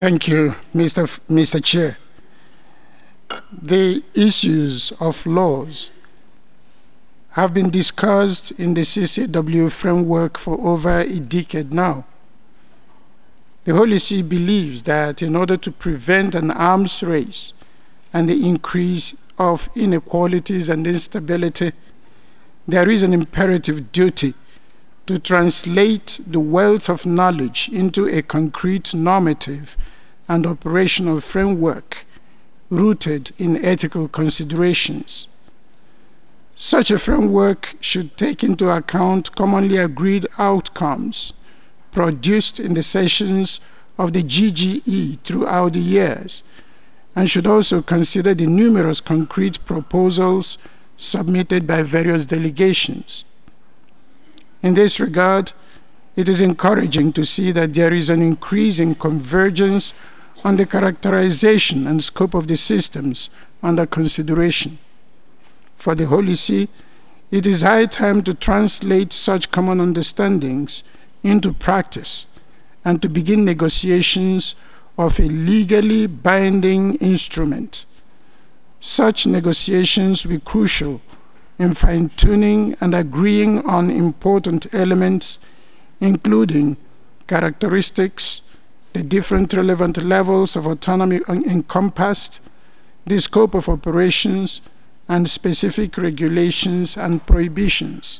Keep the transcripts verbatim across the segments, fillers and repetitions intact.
Thank you, Mister F- Mister Chair. The issues of laws have been discussed in the C C W framework for over a decade now. The Holy See believes that in order to prevent an arms race and the increase of inequalities and instability, there is an imperative duty to translate the wealth of knowledge into a concrete normative and operational framework rooted in ethical considerations. Such a framework should take into account commonly agreed outcomes produced in the sessions of the G G E throughout the years, and should also consider the numerous concrete proposals submitted by various delegations. In this regard, it is encouraging to see that there is an increasing convergence on the characterization and scope of the systems under consideration. For the Holy See, it is high time to translate such common understandings into practice and to begin negotiations of a legally binding instrument. Such negotiations will be crucial in fine-tuning and agreeing on important elements, including characteristics, the different relevant levels of autonomy encompassed, the scope of operations, and specific regulations and prohibitions.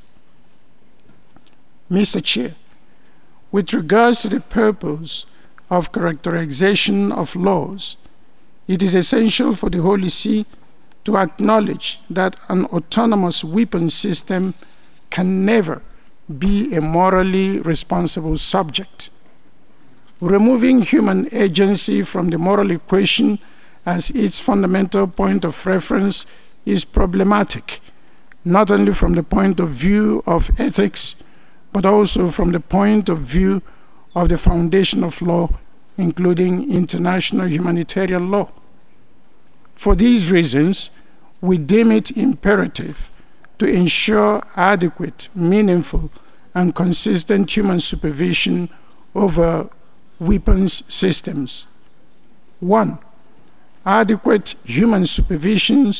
Mister Chair, with regards to the purpose of characterization of laws, it is essential for the Holy See to acknowledge that an autonomous weapon system can never be a morally responsible subject. Removing human agency from the moral equation as its fundamental point of reference is problematic, not only from the point of view of ethics, but also from the point of view of the foundation of law, including international humanitarian law. For these reasons, we deem it imperative to ensure adequate, meaningful, and consistent human supervision over weapons systems. One, adequate human supervision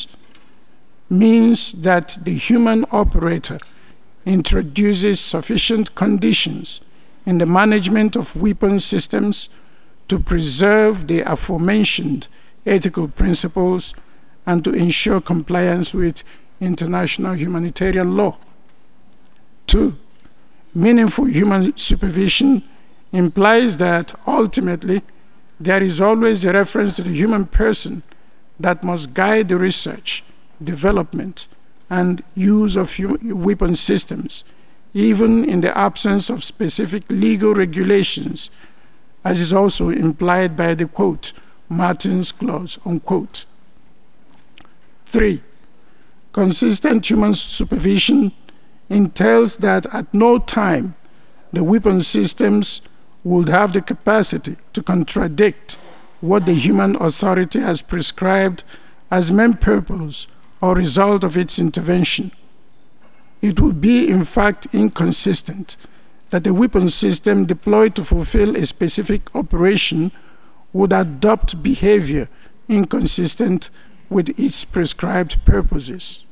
means that the human operator introduces sufficient conditions in the management of weapons systems to preserve the aforementioned ethical principles and to ensure compliance with international humanitarian law. Two, meaningful human supervision implies that ultimately there is always a reference to the human person that must guide the research, development, and use of weapon systems, even in the absence of specific legal regulations, as is also implied by the quote, Martin's Clause, unquote. Three, consistent human supervision entails that at no time the weapon systems would have the capacity to contradict what the human authority has prescribed as main purpose or result of its intervention. It would be, in fact, inconsistent that a weapon system deployed to fulfill a specific operation would adopt behavior inconsistent with its prescribed purposes.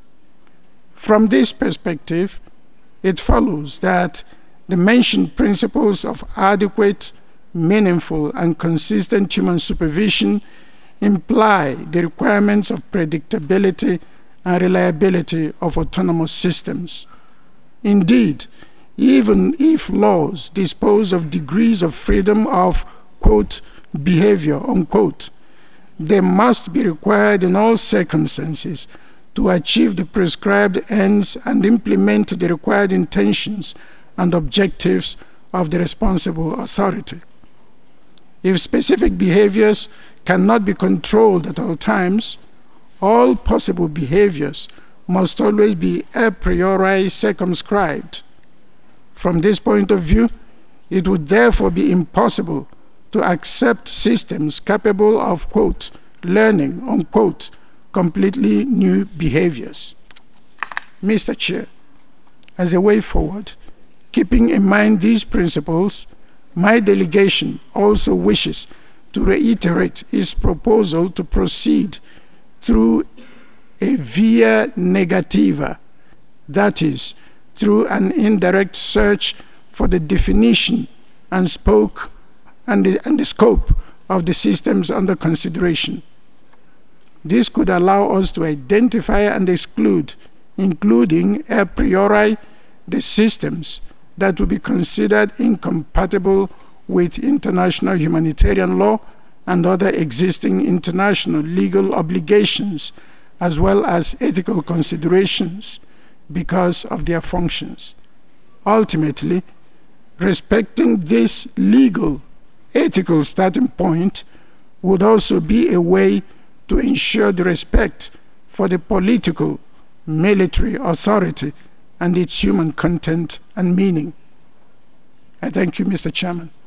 From this perspective, it follows that the mentioned principles of adequate, meaningful, and consistent human supervision imply the requirements of predictability and reliability of autonomous systems. Indeed, even if laws dispose of degrees of freedom of, quote, behavior, unquote, they must be required in all circumstances to achieve the prescribed ends and implement the required intentions and objectives of the responsible authority. If specific behaviors cannot be controlled at all times, all possible behaviors must always be a priori circumscribed. From this point of view, it would therefore be impossible to accept systems capable of, quote, learning, unquote, completely new behaviors. Mister Chair, as a way forward, keeping in mind these principles, my delegation also wishes to reiterate its proposal to proceed through a via negativa, that is, through an indirect search for the definition and, spoke, and, the, and the scope of the systems under consideration. This could allow us to identify and exclude, including a priori, the systems that would be considered incompatible with international humanitarian law and other existing international legal obligations, as well as ethical considerations because of their functions. Ultimately, respecting this legal, ethical starting point would also be a way to ensure the respect for the political, military authority and its human content and meaning. I thank you, Mister Chairman.